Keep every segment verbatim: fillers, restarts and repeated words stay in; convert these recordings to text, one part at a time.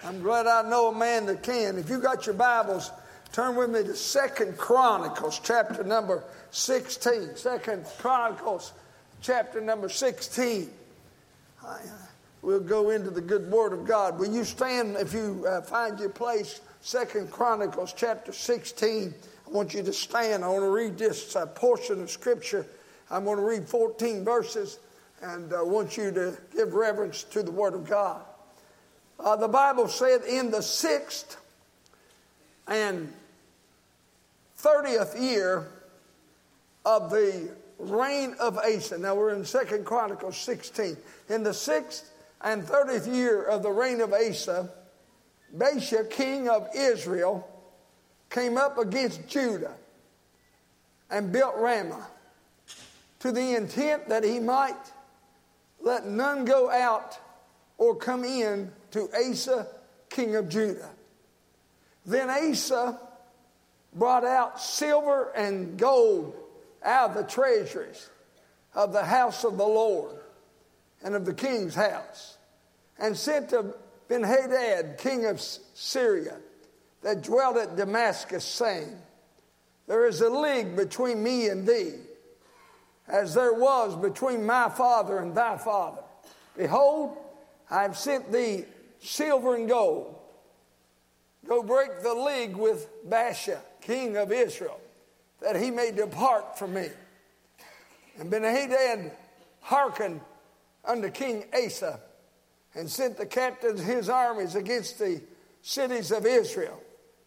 I'm glad I know a man that can. If you got your Bibles, turn with me to Second Chronicles, chapter number sixteen. Second Chronicles, chapter number sixteen. I, uh, we'll go into the good word of God. Will you stand if you uh, find your place? Second Chronicles, chapter sixteen. I want you to stand. I want to read this uh, portion of Scripture. I'm going to read fourteen verses, and I want you to give reverence to the word of God. Uh, the Bible said, in the sixth and thirtieth year of the reign of Asa. Now we're in Second Chronicles sixteen. In the sixth and thirtieth year of the reign of Asa, Baasha, king of Israel, came up against Judah and built Ramah, to the intent that he might let none go out or come in to Asa, king of Judah. Then Asa brought out silver and gold out of the treasuries of the house of the Lord and of the king's house, and sent to Ben-Hadad, king of Syria, that dwelt at Damascus, saying, there is a league between me and thee, as there was between my father and thy father. Behold, I have sent thee silver and gold. Go break the league with Baasha, king of Israel, that he may depart from me. And Ben-Hadad hearkened unto King Asa, and sent the captains of his armies against the cities of Israel.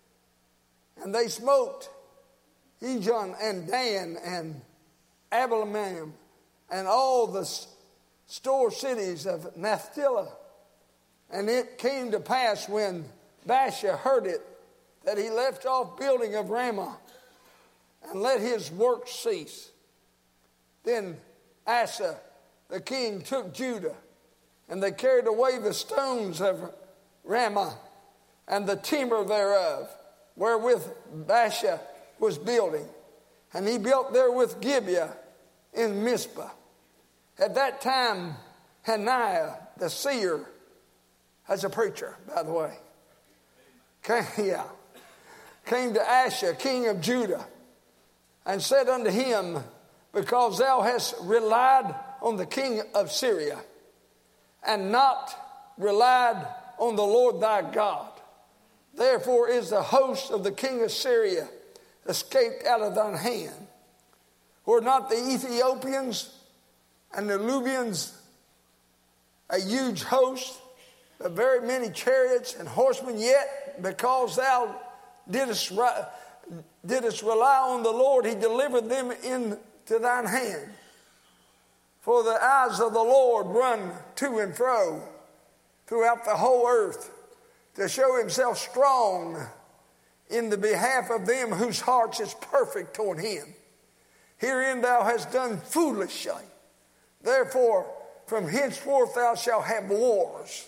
And they smote Ijon and Dan and Abilam and all the store cities of Naphtali. And it came to pass when Baasha heard it, that he left off building of Ramah and let his work cease. Then Asa the king took Judah, and they carried away the stones of Ramah and the timber thereof, wherewith Baasha was building. And he built therewith Gibeah in Mizpah. At that time, Hananiah the seer, as a preacher, by the way, came, yeah, came to Asa, king of Judah, and said unto him, because thou hast relied on the king of Syria, and not relied on the Lord thy God, therefore is the host of the king of Syria escaped out of thine hand. Were not the Ethiopians and the Libyans a huge host, of very many chariots and horsemen? Yet because thou didst, didst rely on the Lord, he delivered them into thine hand. For the eyes of the Lord run to and fro throughout the whole earth, to show himself strong in the behalf of them whose hearts is perfect toward him. Herein thou hast done foolishly. Therefore, from henceforth thou shalt have wars.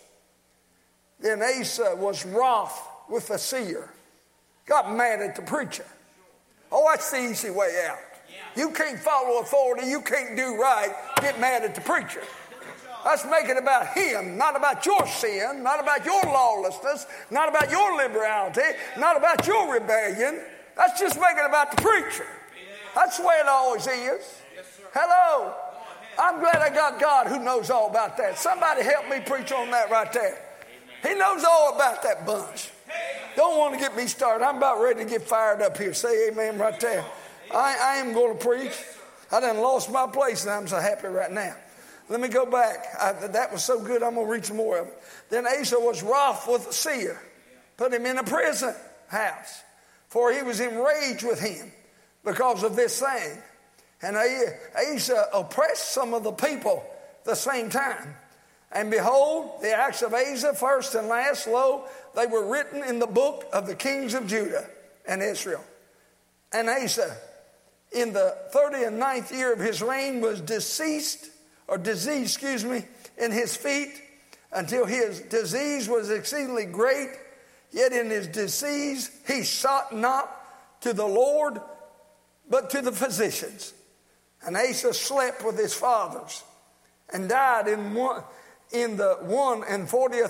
Then Asa was wroth with the seer, got mad at the preacher. Oh, that's the easy way out. You can't follow authority, you can't do right, get mad at the preacher. Let's make it about him, not about your sin, not about your lawlessness, not about your liberality, not about your rebellion. Let's just make it about the preacher. That's the way it always is. Hello. I'm glad I got God who knows all about that. Somebody help me preach on that right there. He knows all about that bunch. Don't want to get me started. I'm about ready to get fired up here. Say amen right there. I, I am going to preach. I done lost my place and I'm so happy right now. Let me go back. I, that was so good, I'm going to read some more of it. Then Asa was wroth with the seer, put him in a prison house, for he was enraged with him because of this thing. And Asa oppressed some of the people the same time. And behold, the acts of Asa, first and last, lo, they were written in the book of the kings of Judah and Israel. And Asa, in the thirty and ninth year of his reign, was deceased, or diseased, excuse me, in his feet, until his disease was exceedingly great. Yet in his disease he sought not to the Lord, but to the physicians. And Asa slept with his fathers, and died in one in the one and fortieth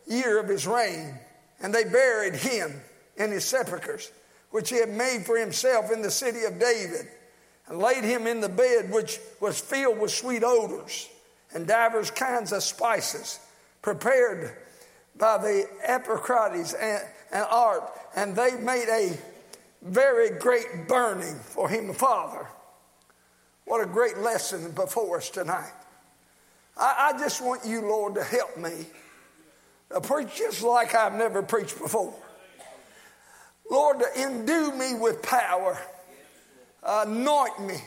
year of his reign, and they buried him in his sepulchres, which he had made for himself in the city of David, and laid him in the bed which was filled with sweet odors and divers kinds of spices, prepared by the Epicrates and, and art, and they made a very great burning for him, Father. What a great lesson before us tonight. I, I just want you, Lord, to help me to preach just like I've never preached before. Lord, to endue me with power. Anoint me.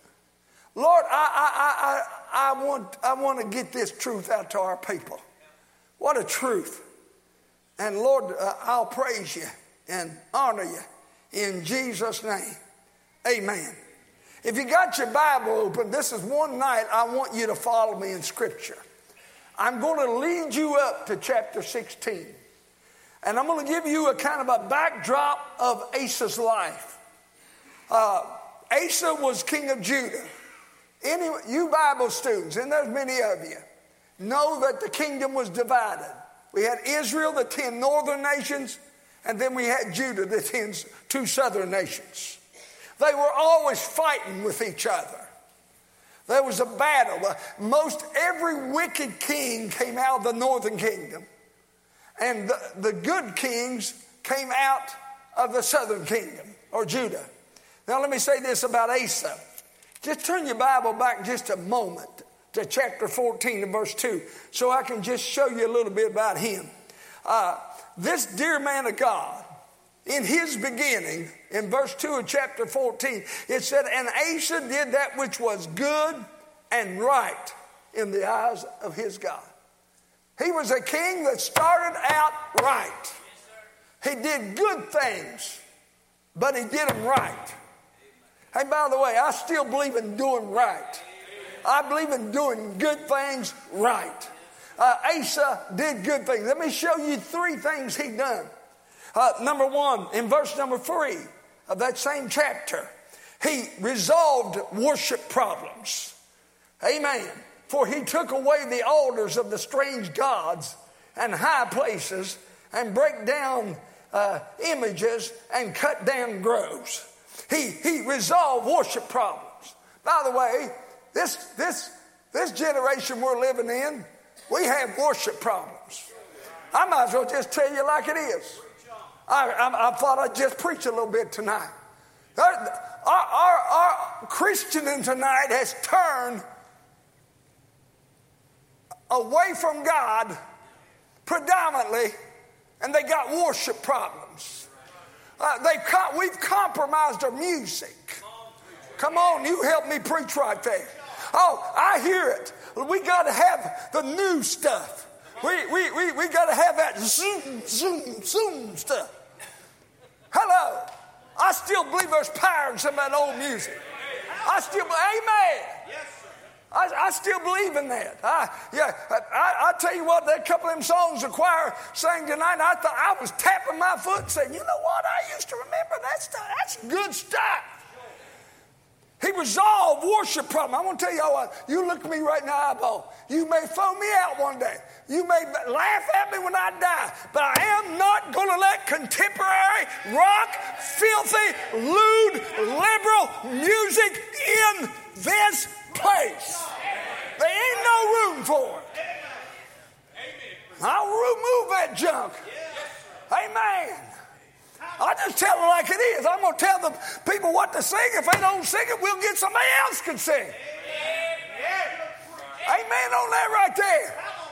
Lord, I, I, I, I, I, want, I want to get this truth out to our people. What a truth. And Lord, uh, I'll praise you and honor you in Jesus' name. Amen. If you got your Bible open, this is one night I want you to follow me in Scripture. I'm going to lead you up to chapter sixteen. And I'm going to give you a kind of a backdrop of Asa's life. Uh, Asa was king of Judah. Any, you Bible students, and there's many of you, know that the kingdom was divided. We had Israel, the ten northern nations, and then we had Judah, the ten, two southern nations. They were always fighting with each other. There was a battle. Most every wicked king came out of the northern kingdom, and the, the good kings came out of the southern kingdom, or Judah. Now let me say this about Asa. Just turn your Bible back just a moment to chapter fourteen and verse two, so I can just show you a little bit about him. Uh, this dear man of God, in his beginning, in verse two of chapter fourteen, it said, and Asa did that which was good and right in the eyes of his God. He was a king that started out right. He did good things, but he did them right. Hey, by the way, I still believe in doing right. I believe in doing good things right. Uh, Asa did good things. Let me show you three things he done. Uh, number one, in verse number three of that same chapter, he resolved worship problems. Amen. For he took away the altars of the strange gods and high places, and break down uh, images and cut down groves. He, he resolved worship problems. By the way, this, this, this generation we're living in, we have worship problems. I might as well just tell you like it is. I, I, I thought I'd just preach a little bit tonight. Our, our, our Christendom tonight has turned away from God predominantly, and they got worship problems. Uh, they've we've compromised our music. Come on, you help me preach right there. Oh, I hear it. We got to have the new stuff. We we we, we got to have that zoom, zoom, zoom stuff. Hello. I still believe there's power in some of that old music. I still, amen. I, I still believe in that. I, yeah, I, I tell you what, that couple of them songs the choir sang tonight, I thought I was tapping my foot and saying, you know what, I used to remember that stuff. That's good stuff. He resolved worship problem. I want to tell you what, you look at me right now, eyeball. You may throw me out one day. You may laugh at me when I die, but I am not going to let contemporary, rock, filthy, lewd, liberal music in this place. There ain't no room for it. I'll remove that junk. Amen. I just tell it like it is. I'm going to tell the people what to sing. If they don't sing it, we'll get somebody else can sing. Amen on that right there.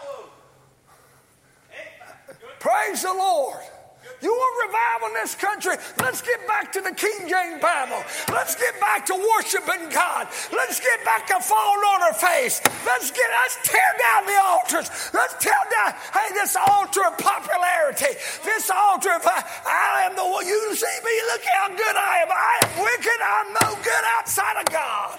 Praise the Lord. You want revival in this country? Let's get back to the King James Bible. Let's get back to worshiping God. Let's get back to falling on our face. Let's get, let's tear down the altars. Let's tear down, hey, this altar of popularity. This altar of, I, I am the one, you see me, look how good I am. I am wicked, I'm no good outside of God.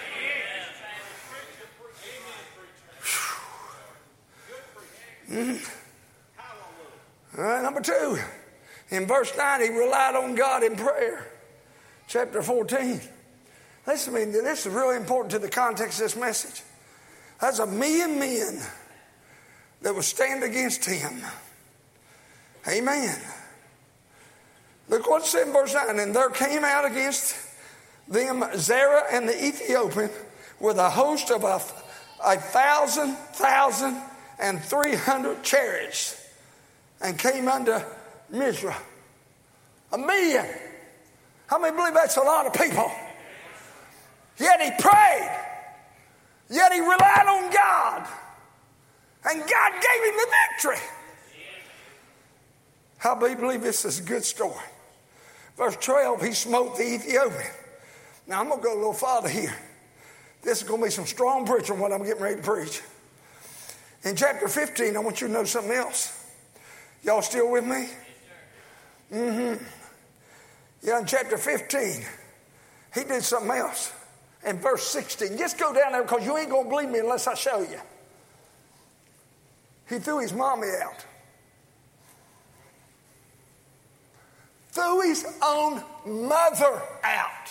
Mm. All right, number two. In verse nine, he relied on God in prayer. Chapter fourteen. Listen to me, this is really important to the context of this message. That's a million men that would stand against him. Amen. Look what it said in verse nine. And there came out against them Zerah and the Ethiopian with a host of a, a thousand, thousand, and three hundred chariots, and came unto Mizrah. A million. How many believe that's a lot of people? Yet he prayed. Yet he relied on God. And God gave him the victory. How many believe this is a good story? Verse twelve, he smote the Ethiopian. Now I'm going to go a little farther here. This is going to be some strong preaching what I'm getting ready to preach. In chapter fifteen, I want you to know something else. Y'all still with me? Mm-hmm. Yeah, in chapter fifteen, he did something else. In verse sixteen, just go down there because you ain't going to believe me unless I show you. He threw his mommy out. Threw his own mother out.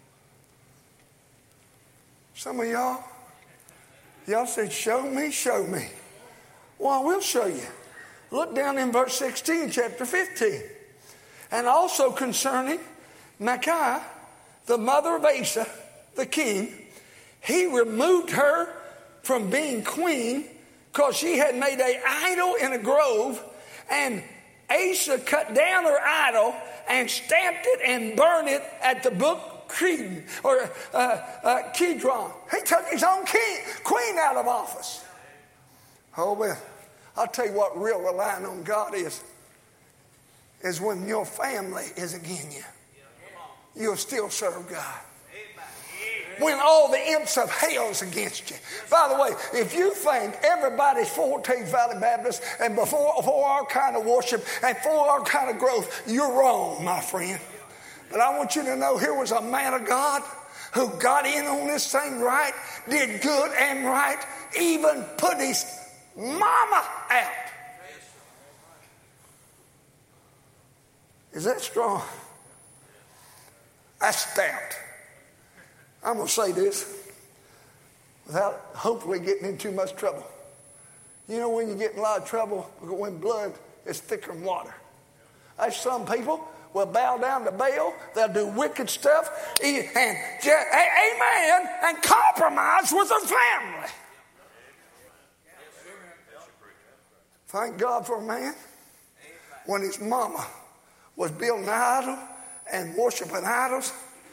Some of y'all, y'all said, show me, show me. Well, I will show you. Look down in verse sixteen, chapter fifteen. And also concerning Micaiah, the mother of Asa, the king, he removed her from being queen because she had made an idol in a grove, and Asa cut down her idol and stamped it and burned it at the brook Kedron, or uh, uh, Kedron. He took his own king, queen out of office. Oh, well, I'll tell you what real relying on God is, is when your family is against you. You'll still serve God. When all the imps of hell is against you. By the way, if you think everybody's for Teague Valley Baptist and before for our kind of worship and for our kind of growth, you're wrong, my friend. But I want you to know here was a man of God who got in on this thing right, did good and right, even put his mama out. Is that strong? That's stout. I'm going to say this without hopefully getting in too much trouble. You know when you get in a lot of trouble, when blood is thicker than water. There's some people will bow down to Baal. They'll do wicked stuff and, amen, and compromise with their family. Thank God for a man when his mama was building an idol and worshiping idols.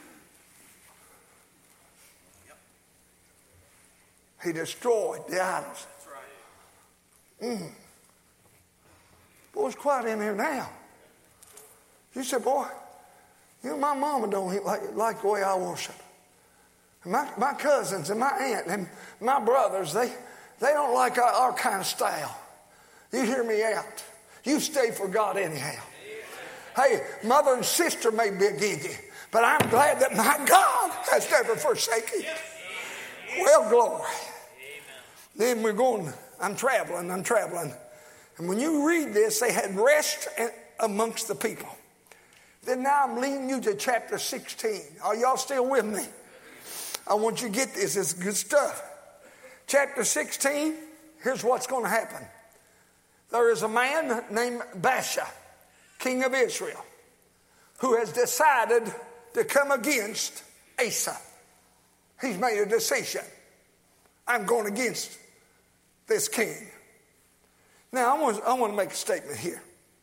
He destroyed the idols. Mm. Boy, it's quiet in here now. You said, boy, you know, my mama don't like, like the way I worship. My, my cousins and my aunt and my brothers, they, they don't like our, our kind of style. You hear me out. You stay for God anyhow. Hey, mother and sister may be against you, but I'm glad that my God has never forsaken you. Well, glory. Then we're going, I'm traveling, I'm traveling. And when you read this, they had rest amongst the people. Then now I'm leading you to chapter sixteen. Are y'all still with me? I want you to get this. It's good stuff. Chapter sixteen, here's what's going to happen. There is a man named Baasha, king of Israel, who has decided to come against Asa. He's made a decision. I'm going against this king. Now, I want, I want to make a statement here.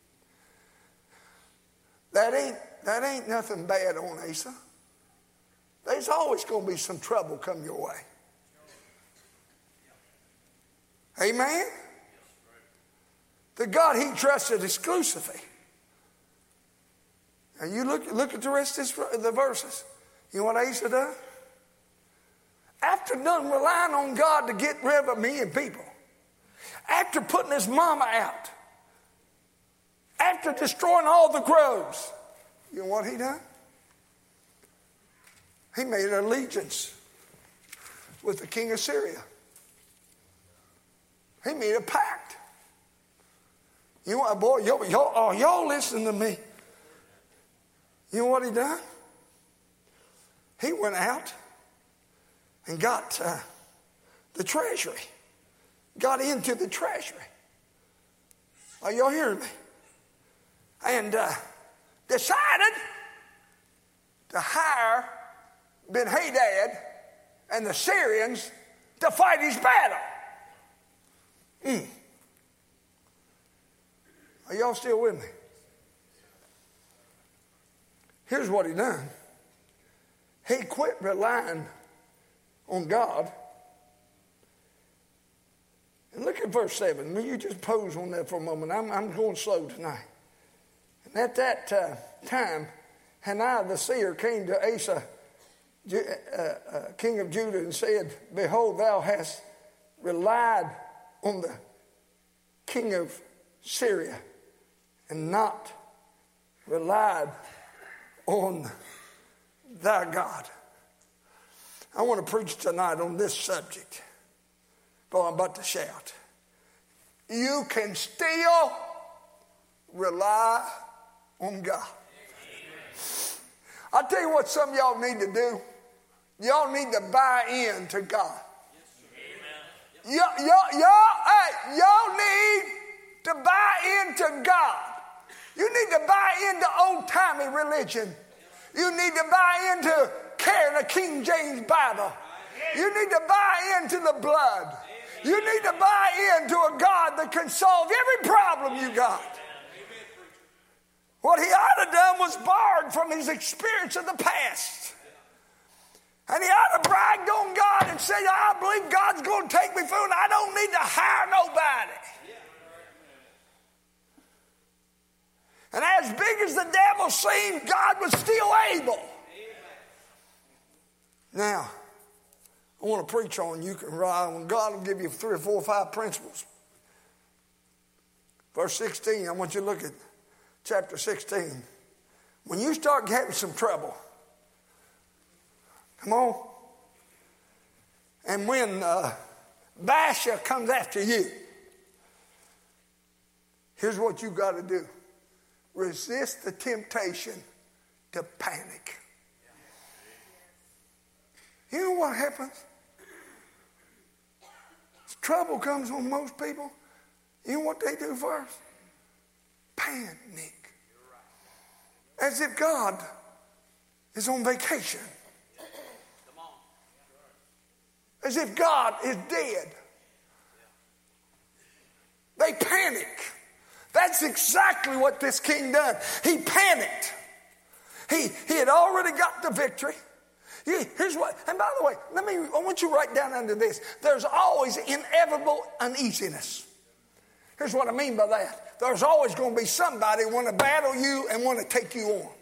That ain't, that ain't nothing bad on Asa. There's always going to be some trouble come your way. Amen? The God he trusted exclusively. And you look, look at the rest of the verses. You know what Asa done? After done relying on God to get rid of me and people, after putting his mama out, after destroying all the groves, you know what he done? He made an allegiance with the king of Syria. He made a pact. You know what, boy, y'all, y'all, oh, y'all listen to me. You know what he done? He went out and got uh, the treasury. Got into the treasury. Are y'all hearing me? And uh, decided to hire Ben-Hadad and the Syrians to fight his battle. Mm. Are y'all still with me? Here's what he done. He quit relying on God. And look at verse seven. Will you just pose on that for a moment? I'm, I'm going slow tonight. And at that uh, time, Hananiah the seer came to Asa, uh, uh, king of Judah, and said, behold, thou hast relied on the king of Syria and not relied on thy God. I want to preach tonight on this subject. But I'm about to shout. You can still rely on God. I'll tell you what some of y'all need to do. Y'all need to buy in to God. Y'all, y'all, y'all, hey, y'all need to buy into God. You need to buy into old-timey religion. You need to buy into carrying a King James Bible. You need to buy into the blood. You need to buy into a God that can solve every problem you got. What he ought to have done was borrowed from his experience of the past. And he ought to bragged on God and said, I believe God's going to take me through and I don't need to hire nobody. And as big as the devil seemed, God was still able. Now, I want to preach on you can rely on God. Will give you three or four or five principles. Verse sixteen, I want you to look at chapter sixteen. When you start having some trouble, come on. And when uh, Baasha comes after you, here's what you got to do. Resist the temptation to panic. You know what happens? Trouble comes on most people. You know what they do first? Panic. As if God is on vacation. As if God is dead. They panic. That's exactly what this king done. He panicked. He, he had already got the victory. Here's what, and by the way, let me, I want you to write down under this. There's always inevitable uneasiness. Here's what I mean by that. There's always going to be somebody who want to battle you and want to take you on.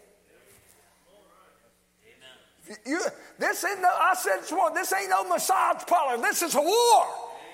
You, this ain't no, I said this one, this ain't no massage parlor. This is a war.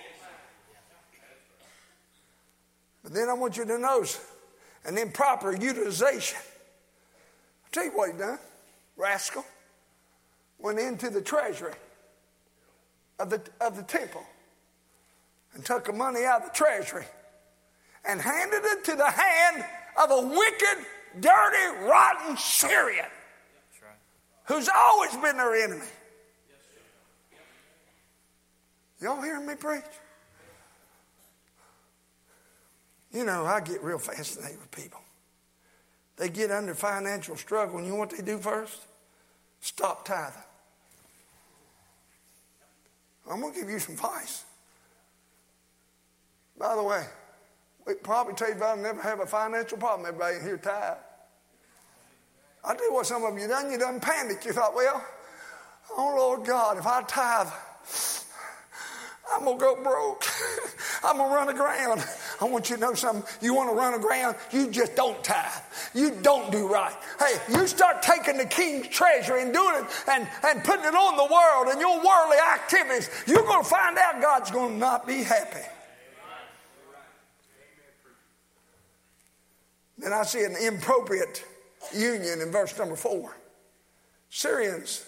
But then I want you to notice an improper utilization. I'll tell you what he done, rascal. Went into the treasury of the, of the temple and took the money out of the treasury and handed it to the hand of a wicked, dirty, rotten Syrian who's always been their enemy. Y'all hearing me preach? You know, I get real fascinated with people. They get under financial struggle, and you know what they do first? Stop tithing. I'm going to give you some advice. By the way, we probably tell you about never have a financial problem. Everybody in here tithe. I'll tell you what some of you done. You done panicked. You thought, well, oh, Lord God, if I tithe, I'm going to go broke. I'm going to run aground. I want you to know something. You want to run aground? You just don't tithe. You don't do right. Hey, you start taking the king's treasury and doing it and, and putting it on the world and your worldly activities. You're going to find out God's going to not be happy. Then I see an inappropriate union in verse number four. Syrians,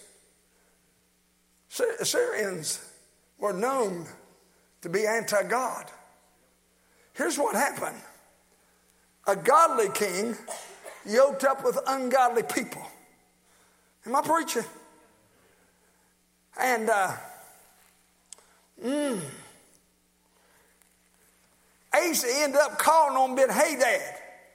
Syrians were known to be anti-God. Here's what happened. A godly king yoked up with ungodly people. Am I preaching? And uh, mm, Asa ended up calling on Ben-Hadad.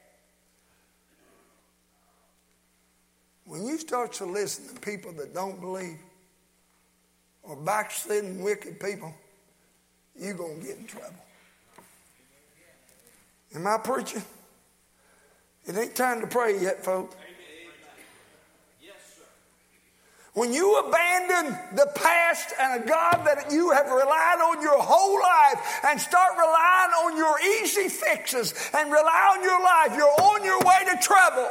When you start to listen to people that don't believe or backsliding wicked people, you're going to get in trouble. Am I preaching? It ain't time to pray yet, folks. When you abandon the past and a God that you have relied on your whole life and start relying on your easy fixes and rely on your life, you're on your way to trouble.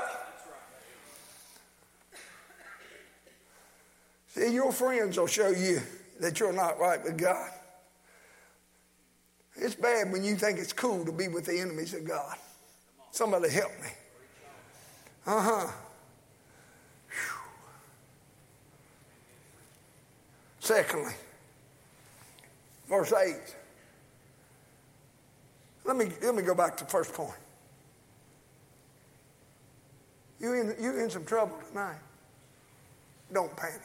See, your friends will show you that you're not right with God. It's bad when you think it's cool to be with the enemies of God. Somebody help me. Uh-huh. Whew. Secondly, verse eight. Let me, let me go back to the first point. You in, you in some trouble tonight. Don't panic.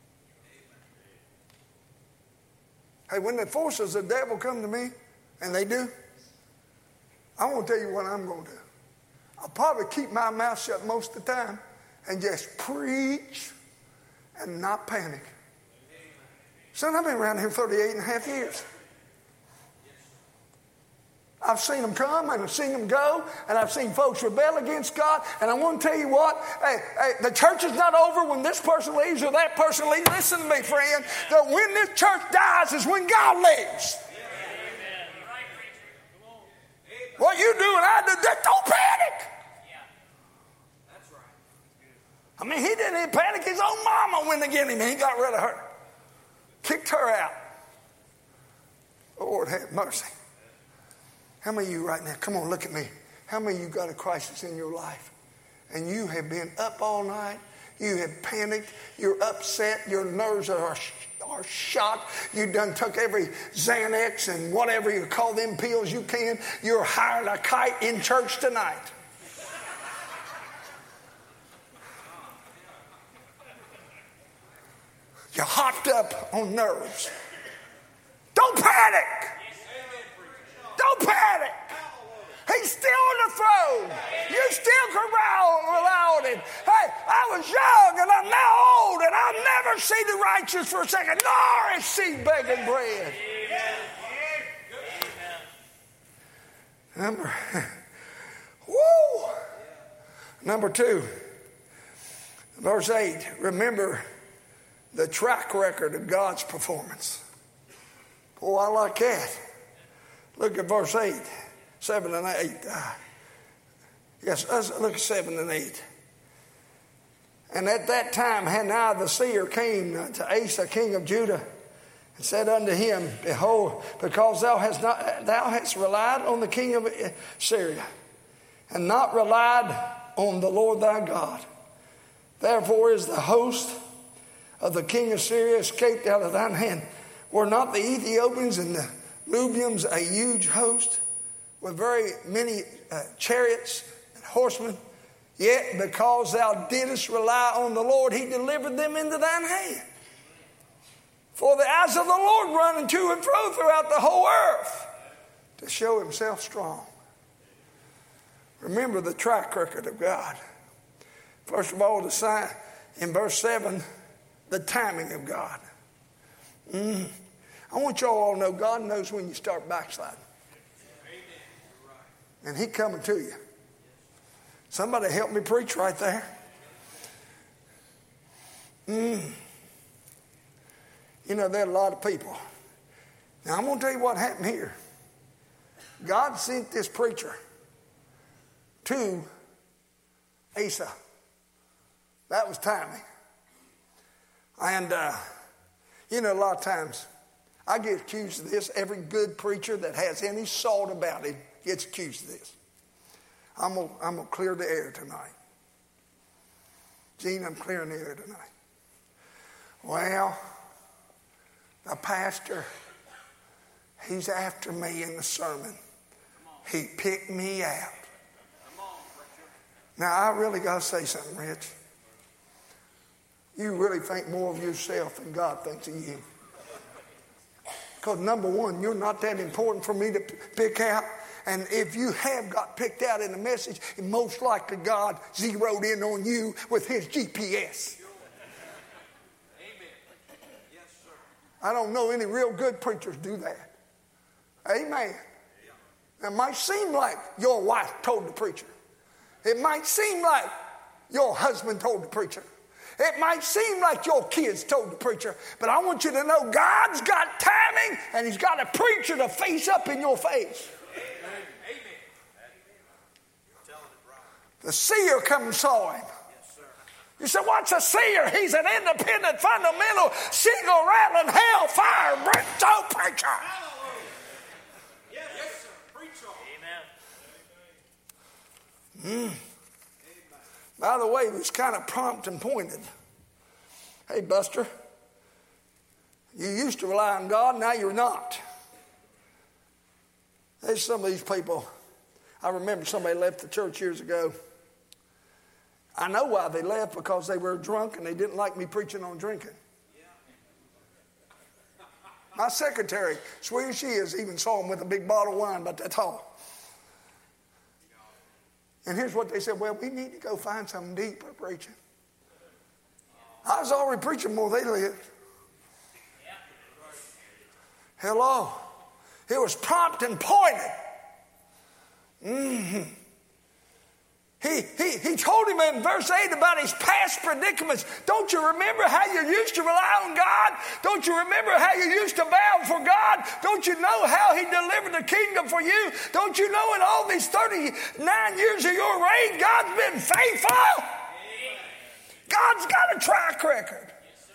Hey, when the forces of the devil come to me, and they do, I want to tell you what I'm going to do. I'll probably keep my mouth shut most of the time and just preach and not panic. Son, I've been around here thirty-eight and a half years. I've seen them come and I've seen them go, and I've seen folks rebel against God. And I want to tell you what, hey, hey, the church is not over when this person leaves or that person leaves. Listen to me, friend. That when this church dies is when God leaves. What you do and I do, just don't panic. I mean, he didn't even panic. His own mama went against him and he got rid of her. Kicked her out. Lord have mercy. How many of you right now, come on, look at me. How many of you got a crisis in your life? And you have been up all night. You have panicked. You're upset. Your nerves are, are shot. You done took every Xanax and whatever you call them pills you can. You're hiring a kite in church tonight. You're hopped up on nerves. Don't panic. Don't panic. He's still on the throne. You still can rely on him. Hey, I was young and I'm now old, and I'll never see the righteous for a second, nor his seed begging bread. Number, woo. Number two, verse eight. Remember the track record of God's performance. Oh, I like that. Look at verse eight, seven and eight. Uh, yes, let's look at seven and eight. And at that time, Hananiah the seer came to Asa, king of Judah, and said unto him, Behold, because thou hast not, thou hast relied on the king of Syria, and not relied on the Lord thy God, therefore is the host of the king of Syria escaped out of thine hand. Were not the Ethiopians and the Lubians a huge host with very many uh, chariots and horsemen? Yet because thou didst rely on the Lord, he delivered them into thine hand. For the eyes of the Lord run to and fro throughout the whole earth to show himself strong. Remember the track record of God. First of all, the sign in verse seven, the timing of God. Mm. I want y'all all to know God knows when you start backsliding. And he coming to you. Somebody help me preach right there. Mm. You know, there are a lot of people. Now, I'm going to tell you what happened here. God sent this preacher to Asa. That was timing. And, uh, you know, a lot of times I get accused of this. Every good preacher that has any salt about him gets accused of this. I'm going I'm to clear the air tonight. Gene, I'm clearing the air tonight. Well, the pastor, he's after me in the sermon. He picked me out. Now, I really got to say something, Rich. You really think more of yourself than God thinks of you. Because number one, you're not that important for me to pick out. And if you have got picked out in the message, most likely God zeroed in on you with his G P S. I don't know any real good preachers do that. Amen. It might seem like your wife told the preacher. It might seem like your husband told the preacher. It might seem like your kids told the preacher. But I want you to know God's got timing, and he's got a preacher to face up in your face. The seer come and saw him. You said, what's a seer? He's an independent, fundamental, shingle rattling, hellfire, brimstone preacher. Yes, sir. Preach on. Mm. By the way, he was kind of prompt and pointed. Hey, Buster, you used to rely on God, now you're not. There's some of these people. I remember somebody left the church years ago. I know why they left, because they were drunk and they didn't like me preaching on drinking. My secretary, sweet as she is, even saw him with a big bottle of wine about that tall. And here's what they said, well, we need to go find something deeper preaching. I was already preaching more than they lived. Hello. It was prompt and pointed. Mm-hmm. He, he, he told him in verse eight about his past predicaments. Don't you remember how you used to rely on God? Don't you remember how you used to vow for God? Don't you know how he delivered the kingdom for you? Don't you know in all these thirty-nine years of your reign, God's been faithful? God's got a track record.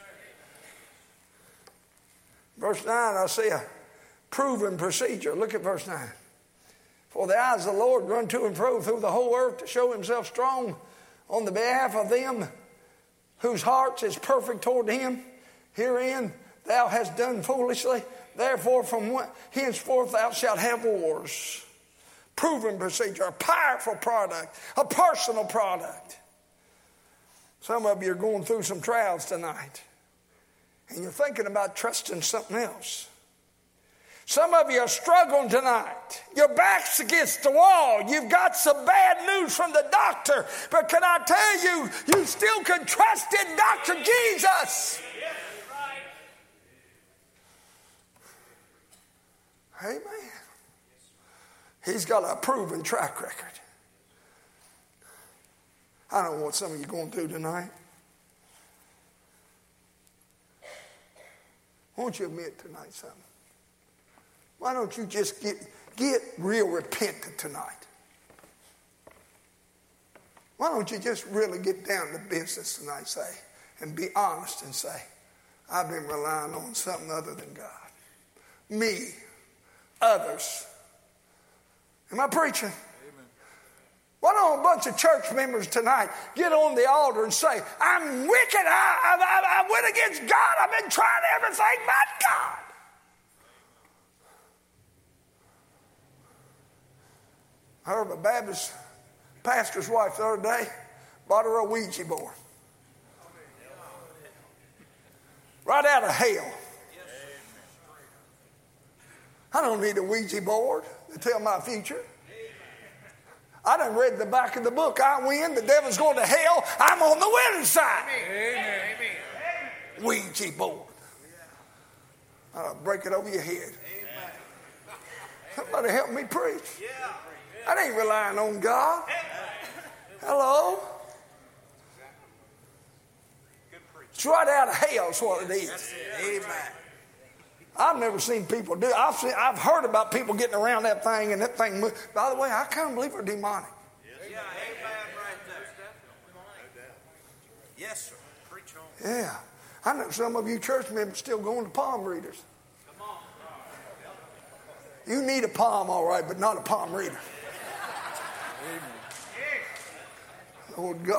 Verse nine, I see a proven procedure. Look at verse nine. For the eyes of the Lord run to and fro through the whole earth to show himself strong on the behalf of them whose hearts is perfect toward him. Herein thou hast done foolishly. Therefore from henceforth thou shalt have wars. Proven procedure, a powerful product, a personal product. Some of you are going through some trials tonight, and you're thinking about trusting something else. Some of you are struggling tonight. Your back's against the wall. You've got some bad news from the doctor. But can I tell you, you still can trust in Doctor Jesus. Amen. He's got a proven track record. I don't know what some of you are going through tonight. Won't you admit tonight something? Why don't you just get, get real repentant tonight? Why don't you just really get down to business tonight, say, and be honest and say, I've been relying on something other than God. Me, others. Am I preaching? Amen. Why don't a bunch of church members tonight get on the altar and say, I'm wicked, I, I, I went against God, I've been trying everything but God. I heard of a Baptist pastor's wife the other day, bought her a Ouija board. Right out of hell. I don't need a Ouija board to tell my future. I done read the back of the book. I win, the devil's going to hell, I'm on the winning side. Amen. Ouija board. I'll break it over your head. Somebody help me preach. I ain't relying on God. Hello? It's right out of hell is what it is. Amen. I've never seen people do it. I've, seen, I've heard about people getting around that thing and that thing. By the way, I kind of believe they're demonic. Yeah, amen right there. Yes, sir. Preach on. Yeah. I know some of you church members still going to palm readers. Come on. You need a palm, all right, but not a palm reader. Oh, God.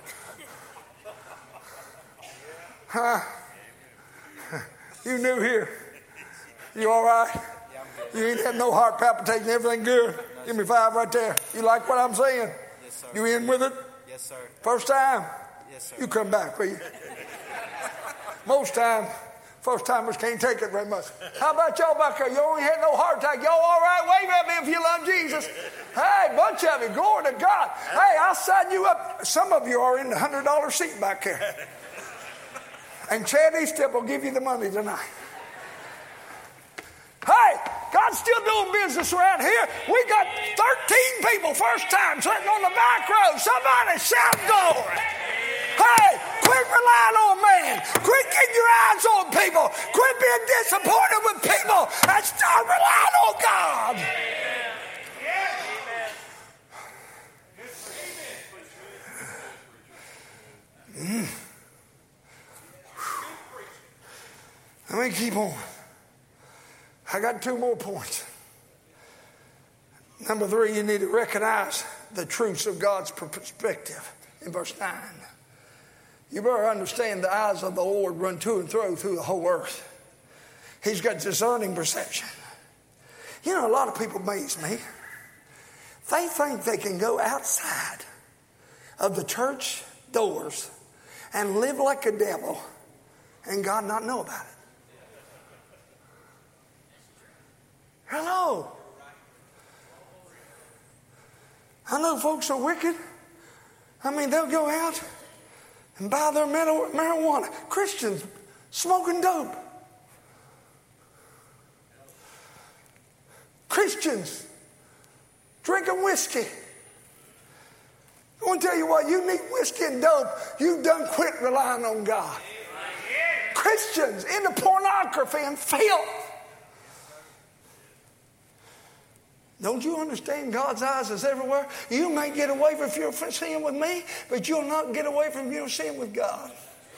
Huh? You new here? You all right? You ain't had no heart palpitation, everything good? Give me five right there. You like what I'm saying? Yes, sir. You in with it? Yes, sir. First time? Yes, sir. You come back, will you? Most time, First timers can't take it very much. How about y'all back there? You ain't had no heart attack. Y'all all right? Wave at me if you love Jesus. Hey, bunch of you, glory to God. Hey, I'll sign you up. Some of you are in the one hundred dollar seat back there. And Chad Eastep will give you the money tonight. Hey, God's still doing business around here. We got thirteen people first time sitting on the back row. Somebody shout glory. Hey, quit relying on man. Quit getting your eyes on people. Quit being disappointed with people and start relying on God. Mm. Let me keep on. I got two more points. Number three, you need to recognize the truths of God's perspective in verse nine. You better understand the eyes of the Lord run to and fro through the whole earth. He's got discerning perception. You know, a lot of people amaze me. They think they can go outside of the church doors and live like a devil and God not know about it. Hello. I know folks are wicked. I mean, they'll go out and buy their marijuana. Christians smoking dope. Christians drinking whiskey. I want to tell you what, you need whiskey and dope, you done quit relying on God. Christians into pornography and filth. Don't you understand God's eyes is everywhere? You may get away from your sin with me, but you'll not get away from your sin with God.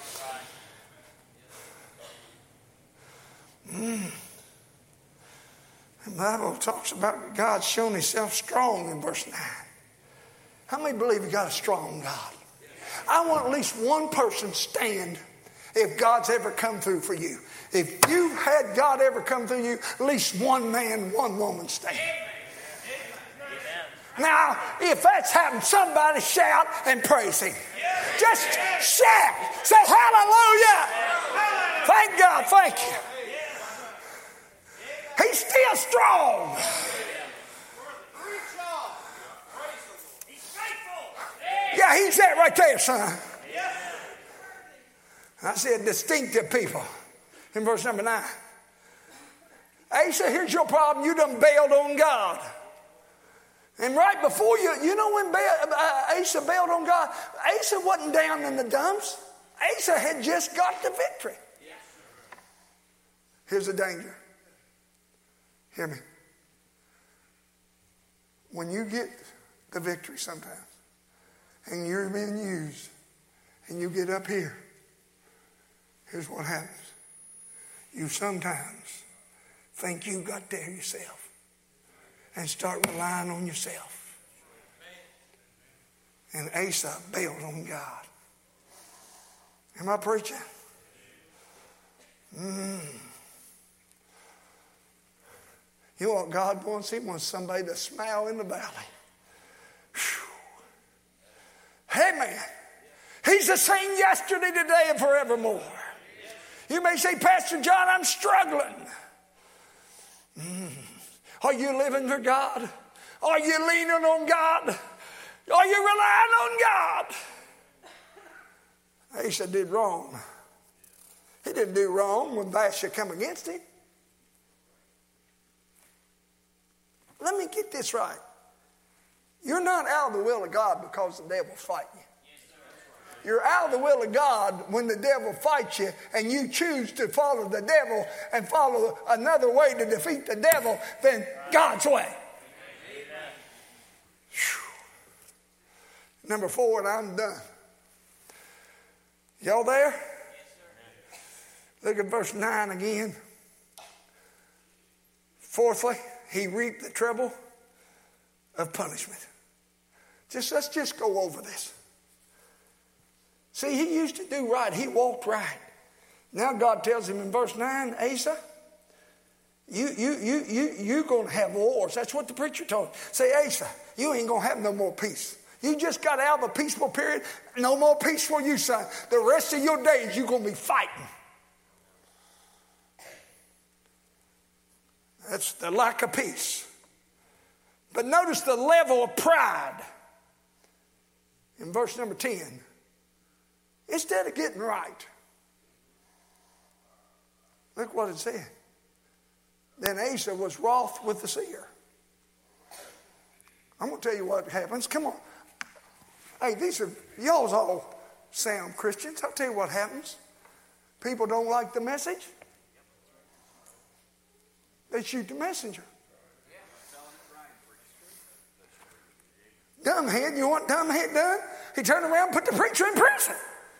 Mm. The Bible talks about God showing himself strong in verse nine. How many believe you got a strong God? I want at least one person stand if God's ever come through for you. If you had God ever come through you, at least one man, one woman stand. Now, if that's happened, somebody shout and praise him. Just shout. Say hallelujah. Thank God. Thank you. He's still strong. Yeah, he's that right there, son. I said distinctive people in verse number nine. Asa, here's your problem. You done bailed on God. And right before you, you know when Asa bailed on God, Asa wasn't down in the dumps. Asa had just got the victory. Here's the danger. Hear me. When you get the victory sometimes, and you're being used, and you get up here, here's what happens. You sometimes think you got there yourself and start relying on yourself. And Asa bailed on God. Am I preaching? Mm. You know what God wants? He wants somebody to smile in the valley. Whew. Hey, man. He's the same yesterday, today, and forevermore. You may say, Pastor John, I'm struggling. Mm. Are you living for God? Are you leaning on God? Are you relying on God? Asa did wrong. He didn't do wrong when Baasha come against him. Let me get this right. You're not out of the will of God because the devil's fighting you. You're out of the will of God when the devil fights you and you choose to follow the devil and follow another way to defeat the devil than God's way. Number four, and I'm done. Y'all there? Look at verse nine again. Fourthly, he reaped the trouble of punishment. Just let's just go over this. See, he used to do right. He walked right. Now God tells him in verse nine, Asa, you you you you you're gonna have wars. That's what the preacher told him. Say, Asa, you ain't gonna have no more peace. You just got out of a peaceful period. No more peace for you, son. The rest of your days you're gonna be fighting. That's the lack of peace. But notice the level of pride in verse number ten. Instead of getting right, look what it said. Then Asa was wroth with the seer. I'm going to tell you what happens. Come on. Hey, these are, y'all's all sound Christians. I'll tell you what happens. People don't like the message. They shoot the messenger. Dumbhead, you want dumbhead done? He turned around and put the preacher in prison.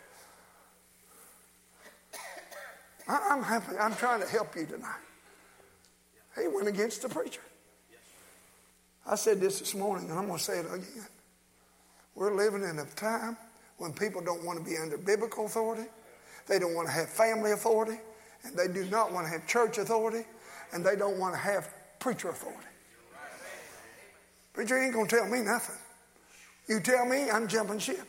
I'm happy. I'm trying to help you tonight. He went against the preacher. I said this this morning, and I'm going to say it again. We're living in a time when people don't want to be under biblical authority. They don't want to have family authority. And they do not want to have church authority. And they don't want to have preacher authority. Preacher ain't going to tell me nothing. You tell me, I'm jumping ship.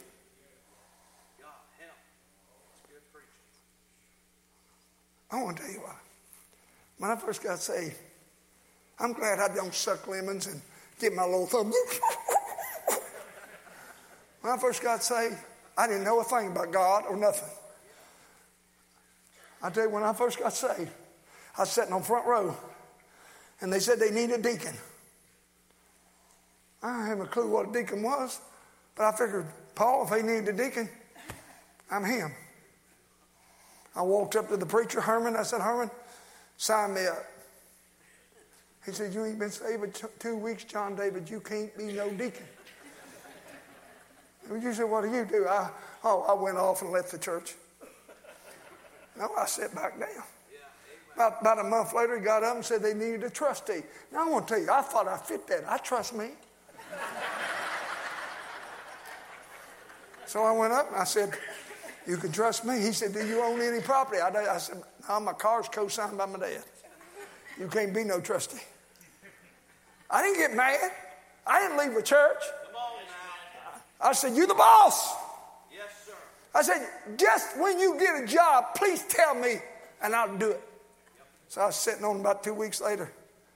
I want to tell you what. When I first got saved, I'm glad I don't suck lemons and get my little thumb. When I first got saved, I didn't know a thing about God or nothing. I tell you, when I first got saved, I was sitting on front row, and they said they needed a deacon. I didn't have a clue what a deacon was, but I figured, Paul, if he needed a deacon, I'm him. I walked up to the preacher, Herman. I said, Herman, sign me up. He said, you ain't been saved but two weeks, John David. You can't be no deacon. And you said, what do you do? I, oh, I went off and left the church. No, I sat back down. About, about a month later, he got up and said they needed a trustee. Now, I want to tell you, I thought I fit that. I trust me. So I went up and I said, you can trust me. He said, do you own any property? I, I said, no, my car's co-signed by my dad. You can't be no trustee. I didn't get mad. I didn't leave the church. I said, you the boss. Yes, sir. I said, just when you get a job, please tell me and I'll do it. So I was sitting on about two weeks later.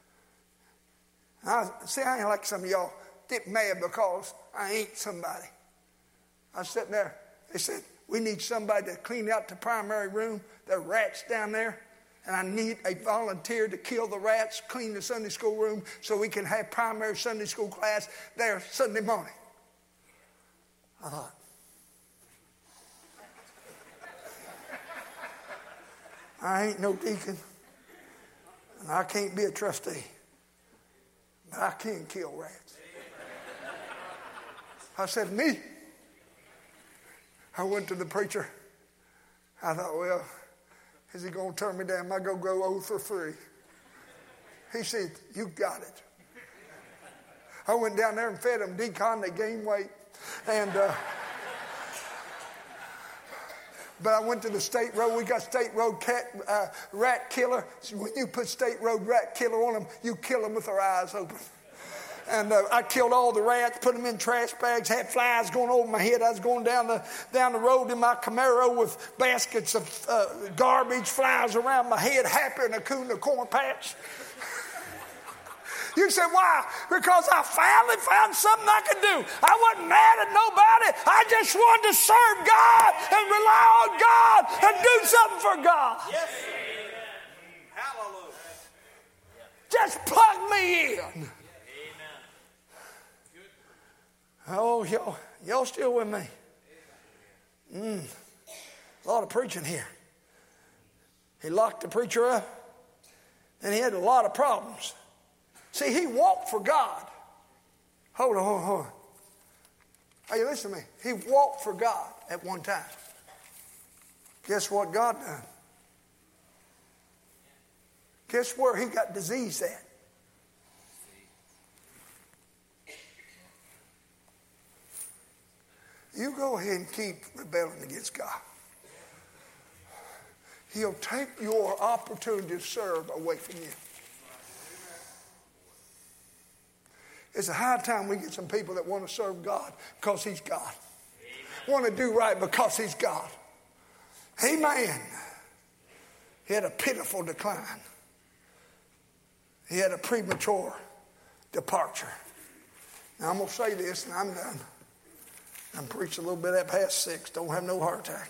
I, see, I ain't like some of y'all get mad because I ain't somebody. I was sitting there. They said, we need somebody to clean out the primary room. There are rats down there. And I need a volunteer to kill the rats, clean the Sunday school room so we can have primary Sunday school class there Sunday morning. I thought, I ain't no deacon. And I can't be a trustee. But I can kill rats. I said, me? I went to the preacher. I thought, well, is he going to turn me down? Am I going to go oh for three? He said, you got it. I went down there and fed them decon. They gained weight. And, uh, but I went to the State Road. We got State Road cat, uh, rat killer. So when you put State Road rat killer on them, you kill them with their eyes open. And uh, I killed all the rats, put them in trash bags, had flies going over my head. I was going down the down the road in my Camaro with baskets of uh, garbage, flies around my head, happier than a coon in a corn patch. You said, why? Because I finally found something I could do. I wasn't mad at nobody. I just wanted to serve God and rely on God and do something for God. Yes. Hallelujah. Just plug me in. Oh, y'all, y'all still with me? Mm, a lot of preaching here. He locked the preacher up, and he had a lot of problems. See, he walked for God. Hold on, hold on, hold on. Hey, listen to me. He walked for God at one time. Guess what God done? Guess where he got disease at? You go ahead and keep rebelling against God. He'll take your opportunity to serve away from you. It's a high time we get some people that want to serve God because he's God. Amen. Want to do right because he's God. Amen. He had a pitiful decline. He had a premature departure. Now I'm going to say this and I'm done. I'm preaching a little bit at past six. Don't have no heart attack.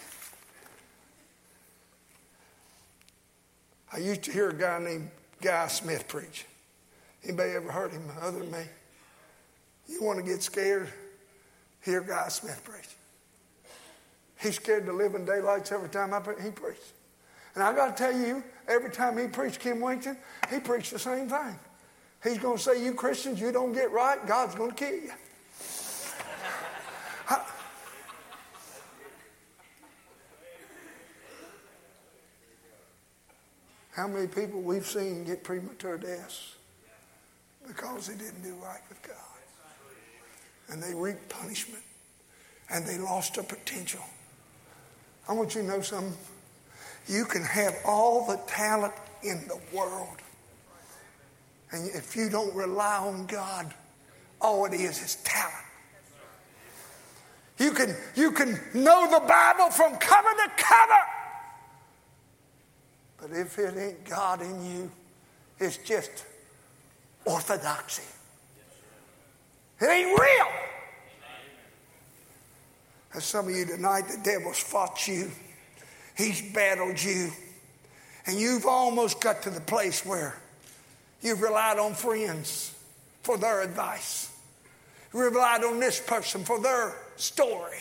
I used to hear a guy named Guy Smith preach. Anybody ever heard him other than me? You want to get scared? Hear Guy Smith preach. He's scared to live in daylights every time I pre- he preached. And I got to tell you, every time he preached Kim Winston, he preached the same thing. He's going to say, you Christians, you don't get right, God's going to kill you. I, how many people we've seen get premature deaths because they didn't do right with God? And they reaped punishment. And they lost their potential. I want you to know something. You can have all the talent in the world. And if you don't rely on God, all it is is talent. You can, you can know the Bible from cover to cover. But if it ain't God in you, it's just orthodoxy. It ain't real. And some of you tonight, the devil's fought you. He's battled you. And you've almost got to the place where you've relied on friends for their advice. You relied on this person for their story.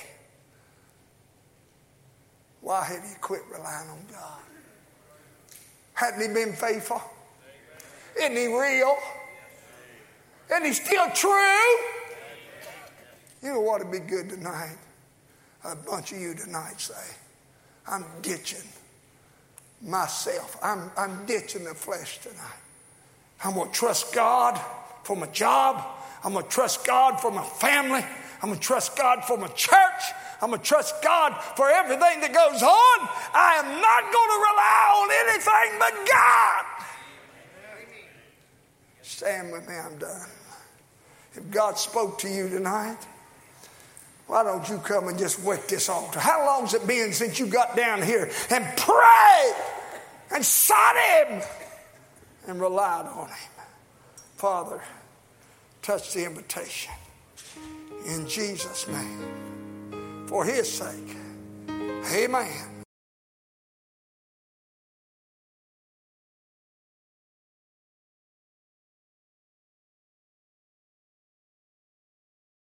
Why have you quit relying on God? Hadn't he been faithful? Isn't he real? Isn't he still true? You know what would be good tonight? A bunch of you tonight say, I'm ditching myself. I'm, I'm ditching the flesh tonight. I'm going to trust God for my job. I'm going to trust God for my family. I'm going to trust God for my church. I'm going to trust God for everything that goes on. I am not going to rely on anything but God. Stand with me, I'm done. If God spoke to you tonight, why don't you come and just wet this altar? How long's it been since you got down here and prayed and sought him and relied on him? Father, touch the invitation in Jesus' name. For his sake, amen.